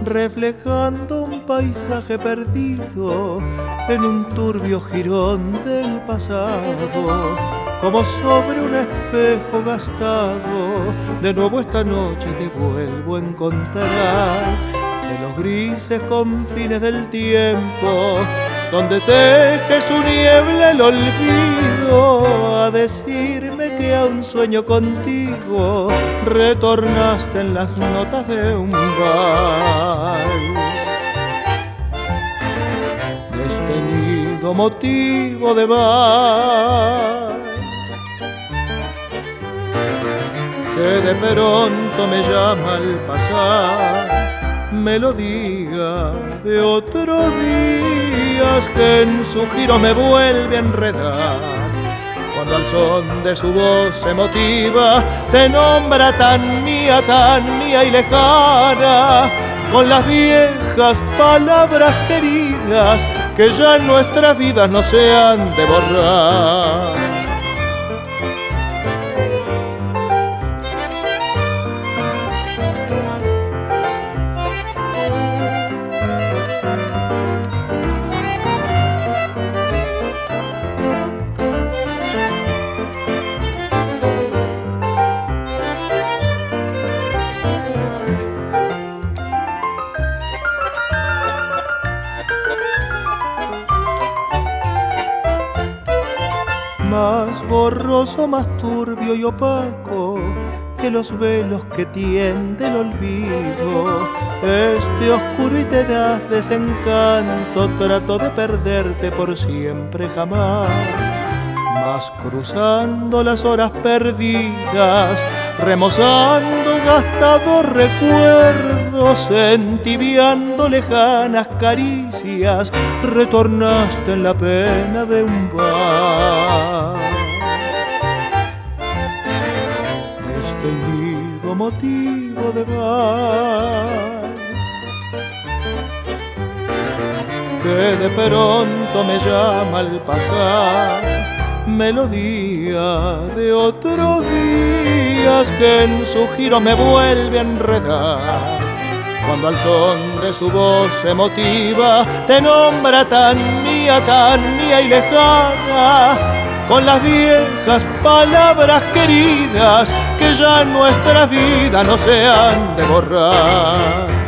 reflejando un paisaje perdido en un turbio jirón del pasado. Como sobre un espejo gastado, de nuevo esta noche te vuelvo a encontrar. De los grises confines del tiempo, donde teje su niebla el olvido, a decirme que a un sueño contigo retornaste en las notas de un vals. Desteñido motivo de vals, que de pronto me llama al pasar, melodía de otros días que en su giro me vuelve a enredar. Cuando al son de su voz emotiva te nombra tan mía y lejana, con las viejas palabras queridas que ya en nuestras vidas no se han de borrar. Más borroso, más turbio y opaco que los velos que tiende el olvido, este oscuro y tenaz desencanto trato de perderte por siempre jamás. Mas cruzando las horas perdidas, remozando gastados recuerdos, entibiando lejanas caricias, retornaste en la pena de un vals. Desteñido motivo de vals, que de pronto me llama al pasar, melodía de otros días que en su giro me vuelve a enredar. Cuando al son de su voz emotiva te nombra tan mía y lejana, con las viejas palabras queridas que ya en nuestras vidas no se han de borrar.